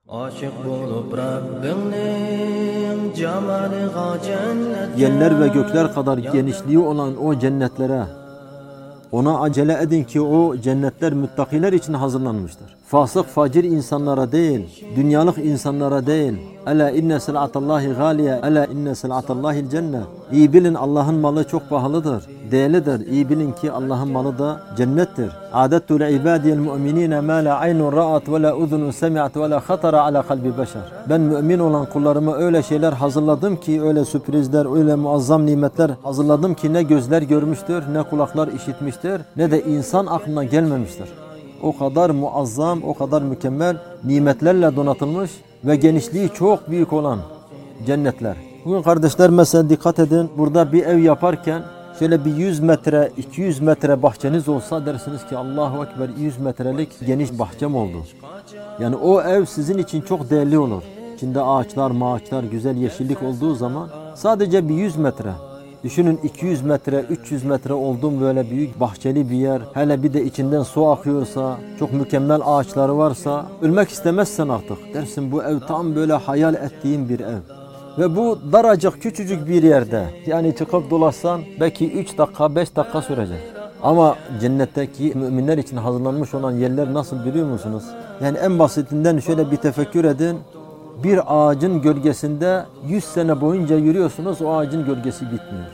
Yerler ve gökler kadar genişliği olan o cennetlere ona acele edin ki o cennetler müttakiler için hazırlanmıştır. Fasık facir insanlara değil, dünyalık insanlara değil. Ela inne sil'atallahi galiye, ela inne sil'atallahil cennet. İyi bilin Allah'ın malı çok pahalıdır, değerlidir. İyi bilin ki Allah'ın malı da cennettir. Adettu li ibadiyel mu'minine ma la aynun ra'at ve la uzunun semi'at ve la khatara ala kalbi beşer. Ben mümin olan kullarıma öyle şeyler hazırladım ki, öyle sürprizler, öyle muazzam nimetler hazırladım ki ne gözler görmüştür, ne kulaklar işitmiştir, ne de insan aklına gelmemiştir. O kadar muazzam, o kadar mükemmel nimetlerle donatılmış ve genişliği çok büyük olan cennetler. Bugün kardeşler mesela dikkat edin, burada bir ev yaparken şöyle bir 100 metre, 200 metre bahçeniz olsa dersiniz ki Allahu Ekber, 100 metrelik geniş bahçem oldu. Yani o ev sizin için çok değerli olur. İçinde ağaçlar, mağaçlar, güzel yeşillik olduğu zaman sadece bir 100 metre. Düşünün 200 metre, 300 metre olduğum böyle büyük bahçeli bir yer. Hele bir de içinden su akıyorsa, çok mükemmel ağaçları varsa ölmek istemezsen artık. Dersin bu ev tam böyle hayal ettiğim bir ev. Ve bu daracık küçücük bir yerde. Yani çıkıp dolaşsan belki 3 dakika, 5 dakika sürecek. Ama cennetteki müminler için hazırlanmış olan yerler nasıl biliyor musunuz? Yani en basitinden şöyle bir tefekkür edin. Bir ağacın gölgesinde 100 sene boyunca yürüyorsunuz, o ağacın gölgesi bitmiyor.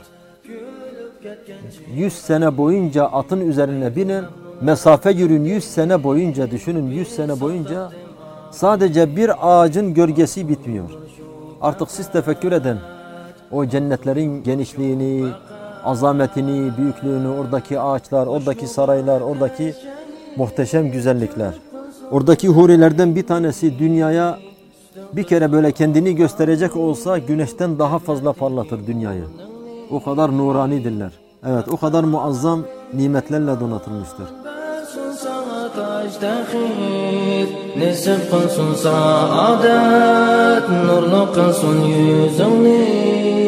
100 sene boyunca atın üzerine binin, mesafe yürüyün 100 sene boyunca, düşünün 100 sene boyunca sadece bir ağacın gölgesi bitmiyor. Artık siz tefekkür edin. O cennetlerin genişliğini, azametini, büyüklüğünü, oradaki ağaçlar, oradaki saraylar, oradaki muhteşem güzellikler. Oradaki hurilerden bir tanesi dünyaya bir kere böyle kendini gösterecek olsa güneşten daha fazla parlatır dünyayı. O kadar nuranidirler. Evet, o kadar muazzam nimetlerle donatılmıştır. Nesip kılsın saadet, nurlu kılsın yüzünü.